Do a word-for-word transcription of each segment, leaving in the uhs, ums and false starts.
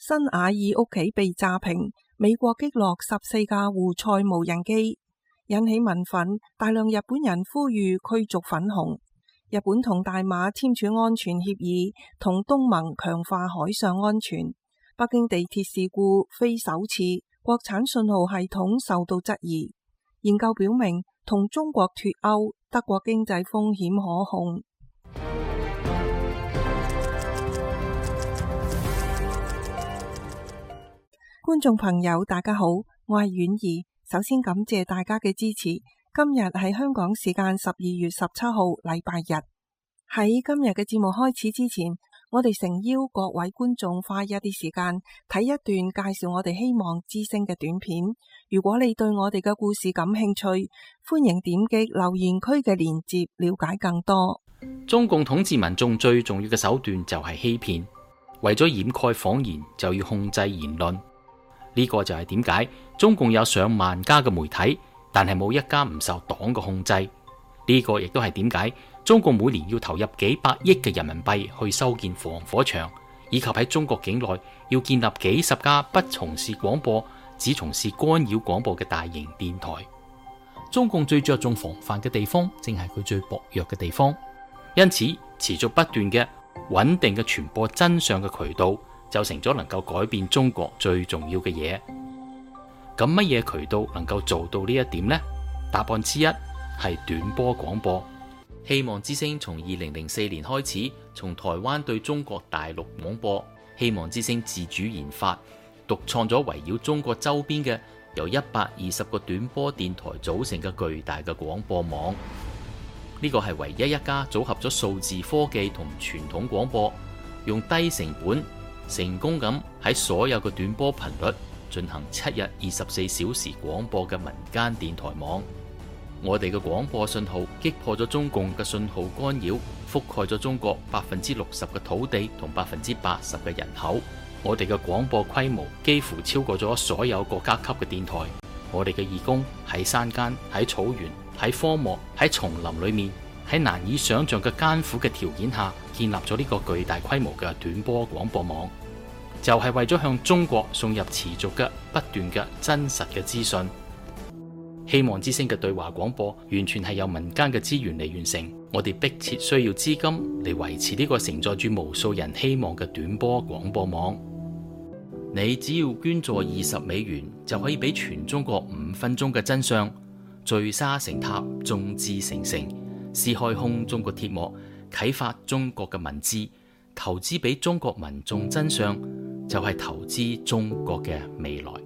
新瓦爾屋企被炸平，美國擊落十四架胡塞無人機，引起民憤，大量日本人呼籲驅逐粉紅。日本同大馬簽署安全協議，同東盟強化海上安全。北京地鐵事故非首次，國產信號系統受到質疑。研究表明，同中國脫歐，德國經濟風險可控。觀眾朋友大家好，我係婉兒，首先感謝大家嘅支持。今日係香港時間十二月十七號禮拜日。喺今日嘅節目開始之前，我哋誠邀各位觀眾花一啲時間睇一段介紹我哋希望之聲嘅短片。如果你對我哋嘅故事感興趣，歡迎點擊留言區嘅鏈接了解更多。 中共統治民眾最重要嘅手段就係欺騙，為咗掩蓋謊言就要控制言論。呢個就係點解中共有上萬家嘅媒體，但係冇一家唔受黨嘅控制。呢個亦都係點解中共每年要投入幾百億嘅人民幣去修建防火牆，以及喺中國境內要建立幾十家不從事廣播，只從事干擾廣播嘅大型電台。中共最着重防範嘅地方，正係佢最薄弱嘅地方。因此，持續不斷嘅穩定嘅傳播真相嘅渠道，就成咗能夠改變中國最重要嘅嘢。咁乜嘢渠道能夠做到呢一點呢？答案之一係短波廣播。希望之聲從二零零四年開始，從台灣對中國大陸廣播。希望之聲自主研發、獨創咗圍繞中國周邊嘅由一百二十個短波電台組成嘅巨大嘅廣播網。呢個係唯一一家組合咗數字科技同傳統廣播，用低成本成功咁喺所有嘅短波頻率進行七日二十四小時廣播嘅民間電台網。我哋嘅廣播信號擊破咗中共嘅信號干擾，覆蓋咗中國百分之六十嘅土地同百分之八十嘅人口。我哋嘅廣播規模幾乎超過咗所有國家級嘅電台。我哋嘅義工喺山間、喺草原、喺荒漠、喺叢林裏面，喺難以想象嘅艱苦嘅條件下，建立咗呢個巨大規模嘅短波廣播網，就係為咗向中國送入持續嘅不斷嘅真實嘅資訊。希望之聲嘅對話廣播完全係由民間嘅資源嚟完成，我哋迫切需要資金嚟維持呢個承載住無數人希望嘅短波廣播網。你只要捐助二十美元，就可以俾全中國五分鐘嘅真相，聚沙成塔，眾志成城，撕開空中嘅鐵幕，啟發中國嘅文字，投資俾中國民眾真相，就係投資中國嘅未來。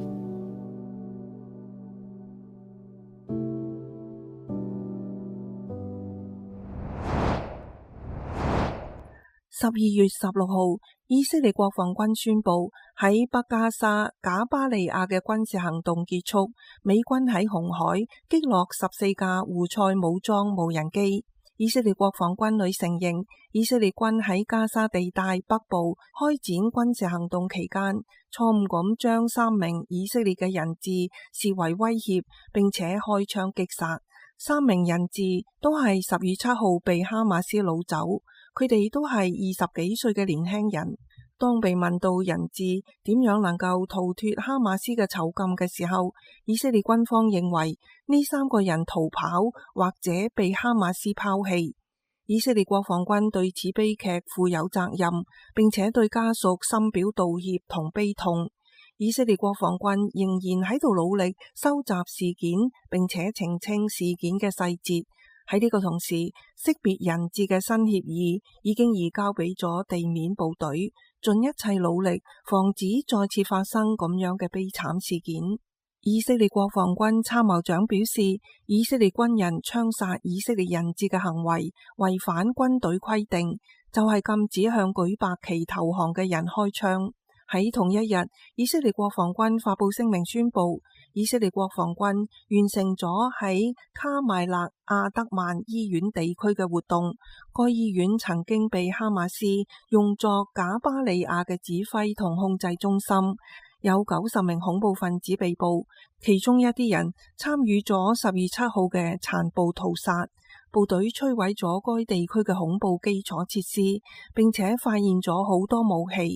十二月十六號，以色列國防軍宣布喺北加沙賈巴利亞嘅軍事行動結束，美軍喺紅海擊落十四架胡塞武裝無人機。以色列國防軍旅承認，以色列軍喺加沙地帶北部開展軍事行動期間，錯誤咁將三名以色列嘅人質視為威脅，並且開槍擊殺。三名人質都係十月七號被哈馬斯擄走。佢哋都係二十幾歲嘅年輕人。當被問到人質點樣能夠逃脫哈馬斯嘅囚禁嘅時候，以色列軍方認為呢三個人逃跑或者被哈馬斯拋棄。以色列國防軍對此悲劇負有責任，並且對家屬深表道歉同悲痛。以色列國防軍仍然喺度努力收集事件，並且澄清事件嘅細節。喺呢個同時，識別人質嘅新協議已經移交俾咗地面部隊，盡一切努力防止再次發生咁樣嘅悲慘事件。以色列國防軍參謀長表示，以色列軍人槍殺以色列人質嘅行為違反軍隊規定，就係禁止向舉白旗投降嘅人開槍。喺同一日，以色列國防軍發佈聲明宣布，以色列國防軍完成咗喺卡邁勒阿德曼醫院地區嘅活動。該醫院曾經被哈馬斯用作賈巴利亞嘅指揮同控制中心，有九十名恐怖分子被捕，其中一啲人參與咗十月七號嘅殘暴屠殺。部隊摧毀咗該地區嘅恐怖基礎設施，並且發現咗好多武器。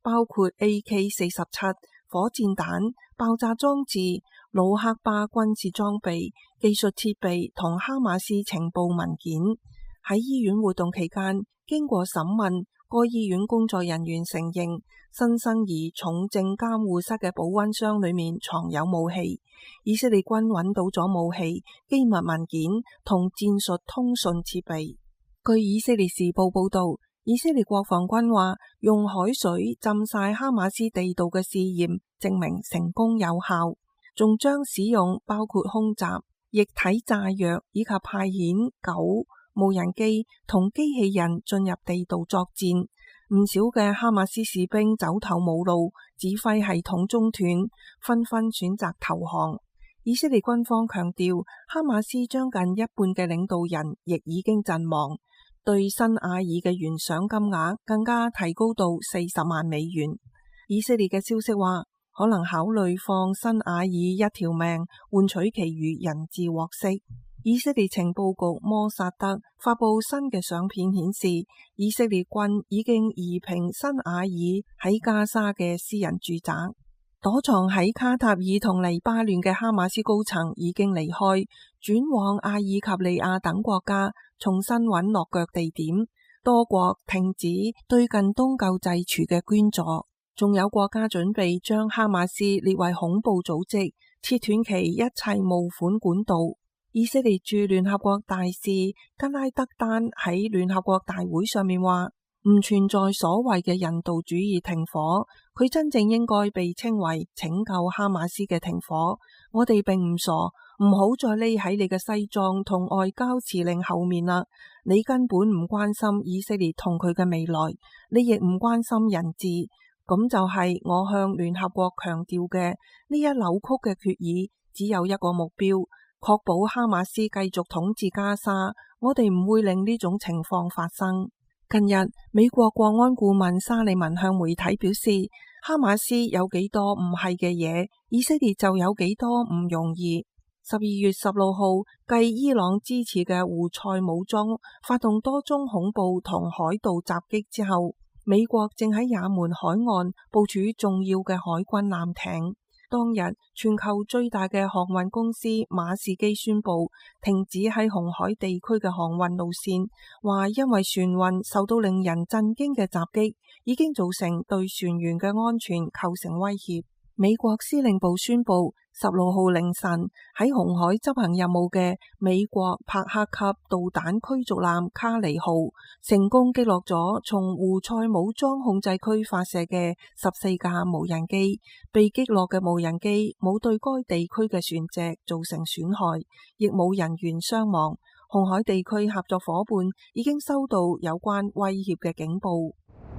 包括 A K 四十七 火箭彈、爆炸裝置、魯克巴軍事裝備、技術設備同哈馬斯情報文件。喺醫院活動期間，經過審問，該醫院工作人員承認新生兒重症監護室嘅保溫箱裏面藏有武器。以色列軍揾到咗武器、機密文件同戰術通訊設備。據以色列時報報道，以色列國防軍話用海水浸晒哈馬斯地道嘅試驗證明成功有效，仲將使用包括空襲、液體炸藥以及派遣狗、無人機同機器人進入地道作戰。唔少嘅哈馬斯士兵走投無路，指揮系統中斷，紛紛選擇投降。以色列軍方強調，哈馬斯將近一半嘅領導人亦已經陣亡。對辛瓦爾嘅懸賞金額更加提高到四十萬美元。以色列嘅消息話，可能考慮放辛瓦爾一條命，換取其餘人質獲釋。以色列情報局摩薩德發布新嘅相片顯示，以色列軍已經夷平辛瓦爾喺加沙嘅私人住宅。躲藏喺卡塔爾同黎巴嫩嘅哈馬斯高層已經離開，轉往阿爾及利亞等國家重新揾落腳地點。多國停止對近東救濟處嘅捐助，仲有國家準備將哈馬斯列為恐怖組織，切斷其一切募款管道。以色列駐聯合國大使吉拉德丹喺聯合國大會上面話，唔存在所謂嘅人道主義停火，佢真正應該被稱為拯救哈馬斯嘅停火。我哋並唔傻，唔好再匿喺你嘅西裝同外交辭令後面啦。你根本唔關心以色列同佢嘅未來，你亦唔關心人質。咁就係我向聯合國強調嘅，呢一扭曲嘅決議只有一個目標，確保哈馬斯繼續統治加沙。我哋唔會令呢種情況發生。近日，美國國安顧問沙利文向媒體表示，哈馬斯有幾多唔係嘅嘢，以色列就有幾多唔容易。十二月十六號，繼伊朗支持嘅胡塞武裝發動多宗恐怖同海盜襲擊之後，美國正喺也門海岸部署重要嘅海軍艦艇。當日，全球最大嘅航運公司馬士基宣布停止喺紅海地區嘅航運路線，話因為船運受到令人震驚嘅襲擊，已經造成對船員嘅安全構成威脅。美國司令部宣布，十六號凌晨喺紅海執行任務嘅美國帕克級導彈驅逐艦卡尼號成功擊落咗從胡塞武裝控制區發射嘅十四架無人機，被擊落嘅無人機冇對該地區嘅船隻造成損害，亦冇人員傷亡。紅海地區合作夥伴已經收到有關威脅嘅警報。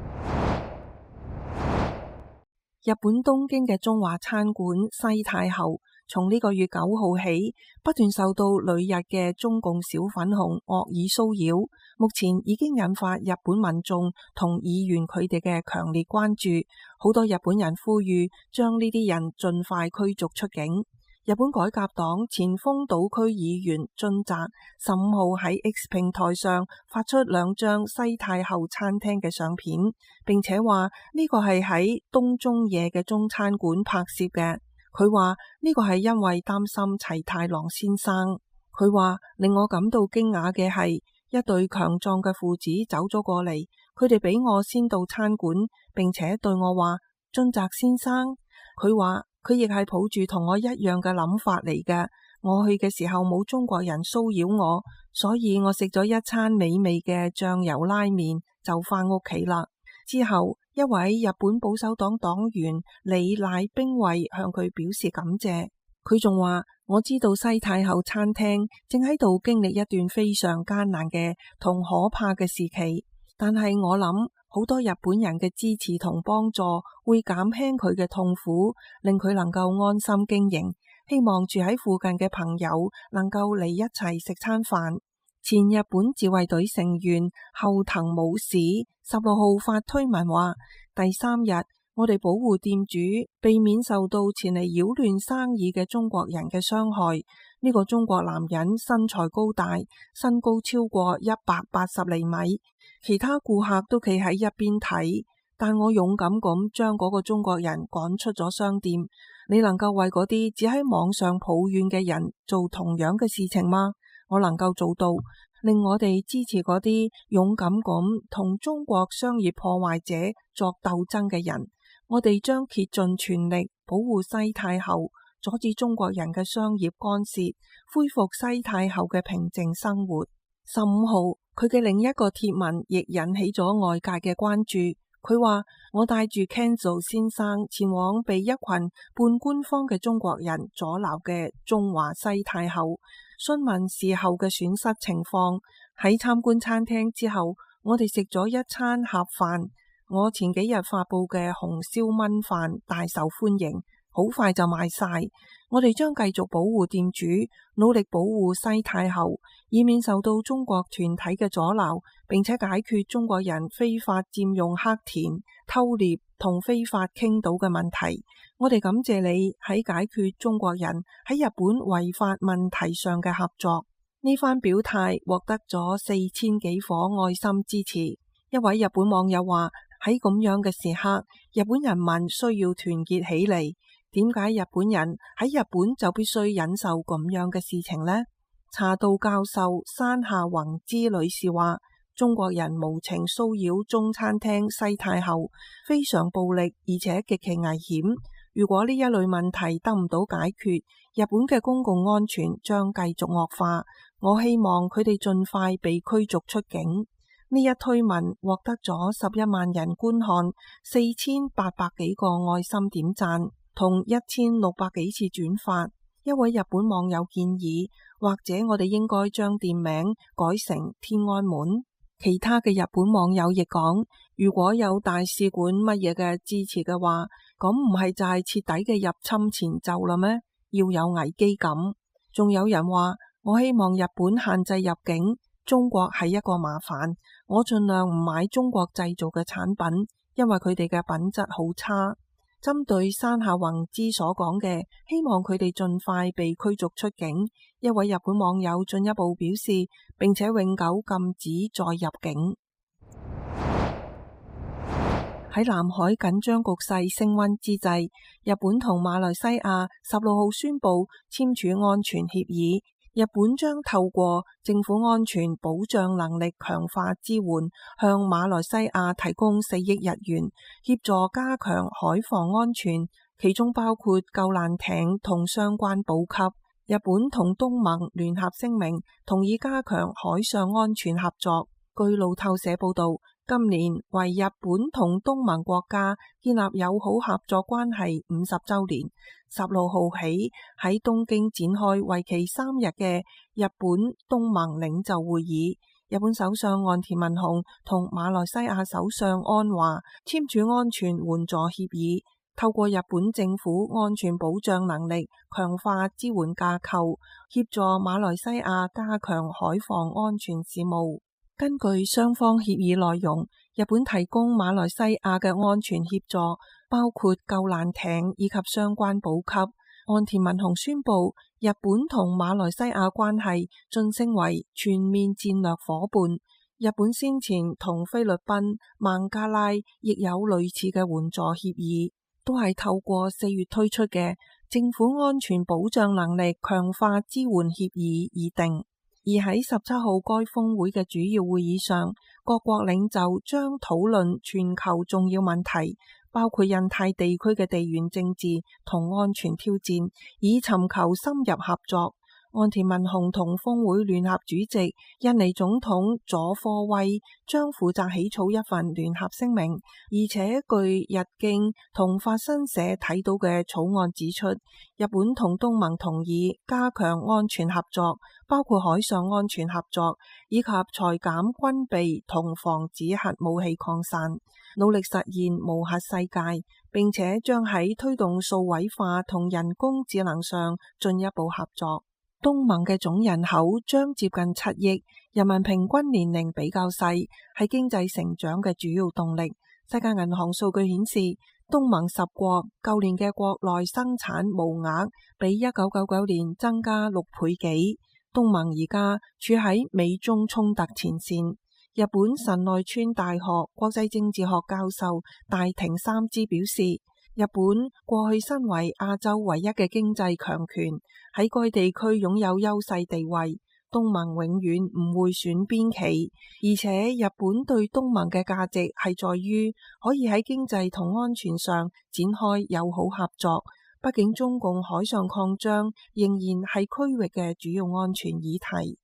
日本東京嘅中華餐館西太后從呢個月九號起不斷受到旅日嘅中共小粉紅惡意騷擾，目前已經引發日本民眾同議員佢哋嘅強烈關注。好多日本人呼籲將呢啲人盡快驅逐出境。日本改革黨前豐島區議員津澤十五號喺 X 平台上發出兩張西太后餐廳嘅相片，並且話呢個係喺東中野嘅中餐館拍攝嘅。佢話呢個係因為擔心齊太郎先生。佢話令我感到驚訝嘅係一對強壯嘅父子走咗過嚟，佢哋比我先到餐館，並且對我話津澤先生。佢話佢亦係抱住同我一樣嘅諗法嚟嘅。我去嘅時候冇中國人騷擾我，所以我食咗一餐美味嘅醬油拉麵就返屋企啦。之後一位日本保守黨黨員李乃兵衛向佢表示感謝。佢仲話我知道西太后餐廳正喺度經歷一段非常艱難嘅同可怕嘅時期，但係我諗好多日本人嘅支持同幫助會減輕佢嘅痛苦，令佢能夠安心經營。希望住喺附近嘅朋友能夠嚟一齊食餐飯。前日本自衛隊成員後藤武士十六號發推文話，第三日我哋保護店主，避免受到前嚟擾亂生意嘅中國人嘅傷害。呢個中國男人身材高大，身高超過一百八十厘米，其他顧客都企喺一邊睇， 但我勇敢咁將嗰個中國人趕出咗商店。你能夠為嗰啲只喺網上抱怨嘅人做同樣嘅事情嗎？我能夠做到，令我哋支持嗰啲勇敢咁同中國商業破壞者作鬥爭嘅人。我哋將竭盡全力保護西太后，阻止中國人嘅商業干涉，恢復西太后嘅平靜生活。十五號，佢嘅另一個貼文亦引起咗外界嘅關注。佢話：我帶住 Kenzo 先生前往被一群半官方嘅中國人阻撓嘅中華西太后，詢問事後嘅損失情況。喺參觀餐廳之後，我哋食咗一餐盒飯。我前幾日發佈嘅紅燒炆飯大受歡迎，好快就賣晒。我哋將繼續保護店主，努力保護西太后，以免受到中國團體嘅阻撓，並且解決中國人非法佔用黑田、偷獵同非法傾倒嘅問題。我哋感謝你喺解決中國人喺日本違法問題上嘅合作。呢番表態獲得咗四千幾顆愛心支持。一位日本網友話：喺咁樣嘅時刻，日本人民需要團結起嚟。點解日本人喺日本就必須忍受咁樣嘅事情呢？茶道教授山下宏之女士話：中國人無情騷擾中餐廳西太后，非常暴力，而且極其危險。如果呢一類問題得唔到解決，日本嘅公共安全將繼續惡化。我希望佢哋盡快被驅逐出境。呢一推文獲得咗十一萬人觀看，四千八百幾個愛心點讚，同一千六百幾次轉發。一位日本網友建議，或者我哋應該將店名改成天安門。其他嘅日本網友亦講，如果有大使館乜嘢嘅支持嘅話，咁唔係就係徹底嘅入侵前奏啦咩？要有危機感。仲有人話，我希望日本限制入境，中國係一個麻煩，我盡量唔買中國製造嘅產品，因為佢哋嘅品質好差。針對山下宏之所講嘅，希望佢哋盡快被驅逐出境，一位日本網友進一步表示，並且永久禁止再入境。喺南海緊張局勢升溫之際，日本同馬來西亞十六號宣布簽署安全協議。日本將透過政府安全保障能力強化支援，向馬來西亞提供四億日元，協助加強海防安全，其中包括救難艇同相關補給。日本同東盟聯合聲明，同意加強海上安全合作。據路透社報道，今年為日本同東盟國家建立友好合作關係五十週年。十六號起喺東京展開為期三日嘅日本東盟領袖會議。日本首相岸田文雄同馬來西亞首相安華簽署安全援助協議，透過日本政府安全保障能力強化支援架構，協助馬來西亞加強海防安全事務。根據雙方協議內容，日本提供馬來西亞嘅安全協助，包括救難艇以及相關補給。岸田文雄宣布，日本同馬來西亞關係晉升為全面戰略夥伴。日本先前同菲律賓、孟加拉亦有類似嘅援助協議，都係透過四月推出嘅政府安全保障能力強化支援協議而定。而喺十七號該峰會嘅主要會議上，各國領袖將討論全球重要問題，包括印太地區嘅地緣政治同安全挑戰，以尋求深入合作。岸田文雄同峰會聯合主席印尼總統佐科威將負責起草一份聯合聲明，而且據日經同法新社睇到嘅草案指出，日本同東盟同意加強安全合作，包括海上安全合作，以及裁減軍備同防止核武器擴散，努力實現無核世界，並且將喺推動數位化同人工智能上進一步合作。東盟嘅總人口將接近七億，人民平均年齡比較細，係經濟成長嘅主要動力。世界銀行數據顯示，東盟十國舊年嘅國內生產毛額比一九九九年增加六倍幾。東盟而家處喺美中衝突前線， 日本神奈川大學國際政治學教授大町三之表示，日本過去身為亞洲唯一嘅經濟強權，喺該地區擁有優勢地位，東盟永遠唔會選邊企，而且日本對東盟嘅價值係在於可以喺經濟同安全上展開友好合作。畢竟中共海上擴張仍然係區域嘅主要安全議題。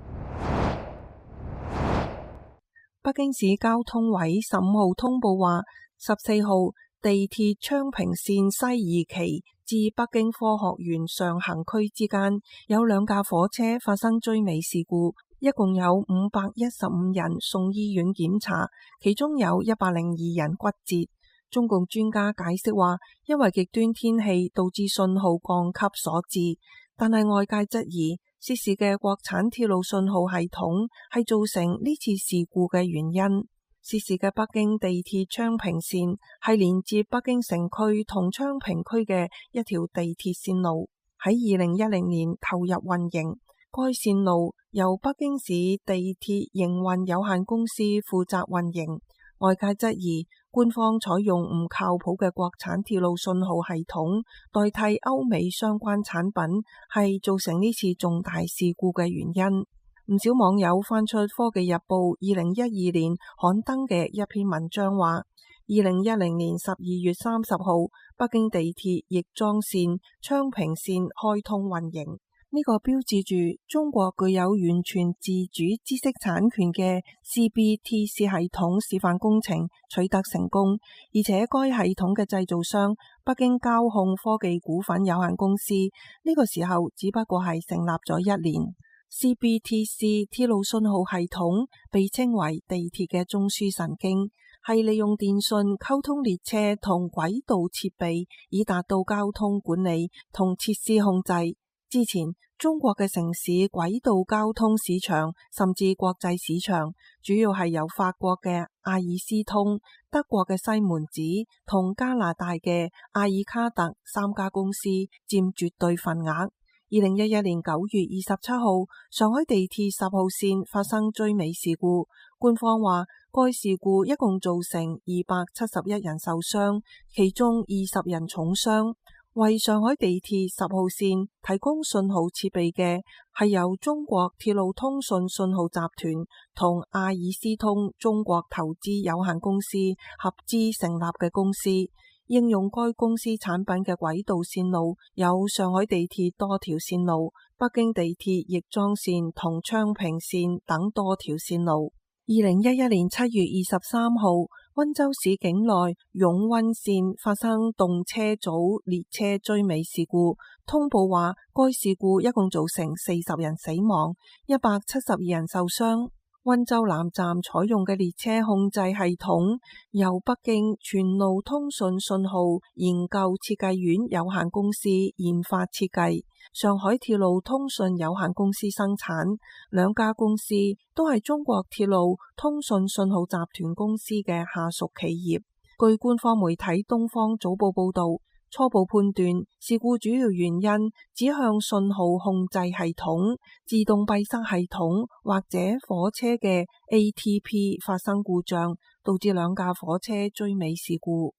北京市交通委十五號通報話，十四號地鐵昌平線西二期至北京科學園上行區之間有兩架火車發生追尾事故，一共有五百一十五人送醫院檢查，其中有一百零二人骨折。中共專家解釋話，因為極端天氣導致信號降級所致，但係外界質疑涉事嘅國產鐵路信號系統係造成呢次事故嘅原因。涉事嘅北京地鐵昌平線係連接北京城區同昌平區嘅一條地鐵線路，喺二零一零年投入運營。該線路由北京市地鐵營運有限公司負責運營。外界質疑官方採用唔靠譜嘅國產鐵路信號系統代替歐美相關產品，係造成呢次重大事故嘅原因。唔少網友翻出科技日報二零一二年刊登嘅一篇文章話，二零一零年十二月三十號北京地鐵亦莊線昌平線開通運營。呢個標誌住中國具有完全自主知識產權嘅 C B T C 系統示範工程取得成功，而且該系統嘅製造商北京交控科技股份有限公司呢個時候只不過係成立咗一年。C B T C 鐵路信號系統被稱為地鐵嘅中樞神經，係利用電信溝通列車同軌道設備，以達到交通管理同設施控制。之前中國嘅城市軌道交通市場甚至國際市場，主要係由法國嘅阿爾斯通、德國嘅西門子同加拿大嘅阿爾卡特三家公司佔絕對份額。二零一一年九月二十七號，上海地鐵十號線發生追尾事故，官方話該事故一共造成二百七十一人受傷，其中二十人重傷。為上海地鐵十號線提供信號設備嘅係由中國鐵路通訊信號集團同阿爾斯通中國投資有限公司合資成立嘅公司。應用該公司產品嘅軌道線路有上海地鐵多條線路、北京地鐵亦莊線同昌平線等多條線路。二零一一年七月二十三號，溫州市境內永溫線發生動車組列車追尾事故，通報話該事故一共造成四十人死亡，一百七十二人受傷。溫州南站採用嘅列車控制系統由北京全路通訊信號研究設計院有限公司研發設計，上海鐵路通訊有限公司生產，兩家公司都係中國鐵路通訊信號集團公司嘅下屬企業。據官方媒體東方早報報道，初步判斷事故主要原因指向信號控制系統、自動閉塞系統或者火車嘅 A T P 發生故障，導致兩架火車追尾事故。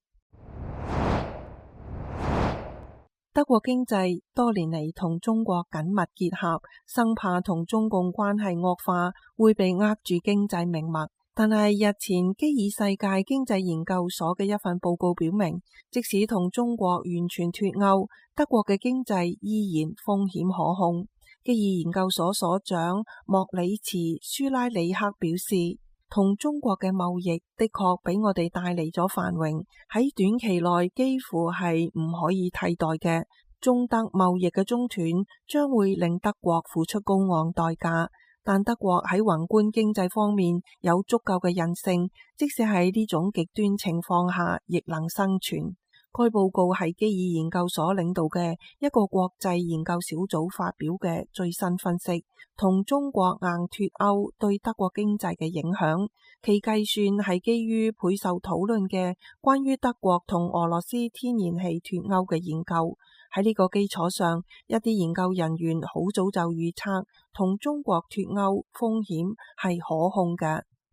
德國經濟多年嚟同中國緊密結合，生怕同中共關係惡化會被扼住經濟命脈。但係日前基爾世界經濟研究所嘅一份報告表明，即使同中國完全脫鈎，德國嘅經濟依然風險可控。基爾研究所所長莫里茨舒拉里克表示，同中國嘅貿易的確俾我哋帶嚟咗繁榮，喺短期內幾乎係唔可以替代嘅。中德貿易嘅中斷將會令德國付出高昂代價。但德國喺宏觀經濟方面有足夠嘅韌性，即使喺呢種極端情況下亦能生存。該報告係基爾研究所領導嘅一個國際研究小組發表嘅最新分析，同中國硬脫歐對德國經濟嘅影響。其計算係基於備受討論嘅關於德國同俄羅斯天然氣脫歐嘅研究。喺呢個基礎上，一啲研究人員好早就預測同中國脫歐風險係可控嘅。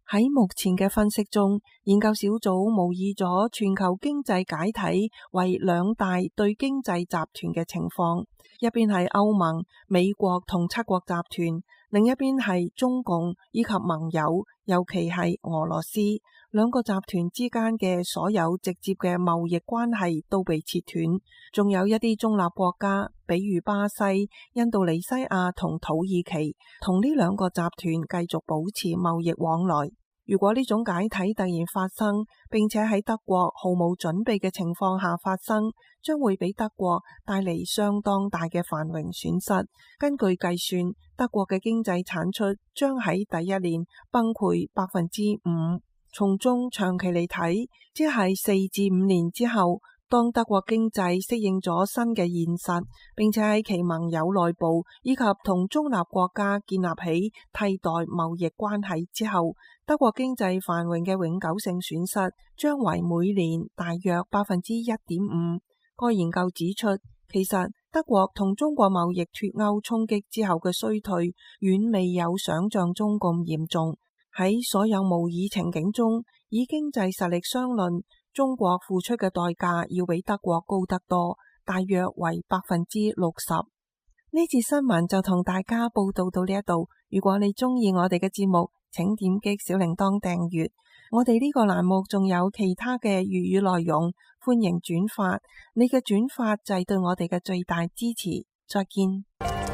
喺目前嘅分析中，研究小組模擬咗全球經濟解體為兩大對經濟集團嘅情況，一邊係歐盟、美國同七國集團，另一邊係中共以及盟友，尤其係俄羅斯。兩個集團之間嘅所有直接嘅貿易關係都被切斷，仲有一啲中立國家，比如巴西、印度尼西亞同土耳其，同呢兩個集團繼續保持貿易往來。如果呢種解體突然發生，並且喺德國毫無準備嘅情況下發生，將會俾德國帶嚟相當大嘅繁榮損失。根據計算，德國嘅經濟產出將喺第一年崩潰百分之五。從中長期嚟睇，即係四至五年之後，當德國經濟適應咗新嘅現實，並且喺其盟友內部以及同中立國家建立起替代貿易關係之後，德國經濟繁榮嘅永久性損失將為每年大約百分之一點五。該研究指出，其實德國同中國貿易脫鈎衝擊之後嘅衰退，遠未有想象中咁嚴重。喺所有模擬情景中，以經濟實力相論，中國付出嘅代價要比德國高得多，大約為百分之六十。呢節新聞就同大家報道到呢一度。如果你中意我哋嘅節目，請點擊小鈴鐺訂閱。我哋呢個欄目仲有其他嘅粵語內容，歡迎轉發。你嘅轉發就係對我哋嘅最大支持。再見。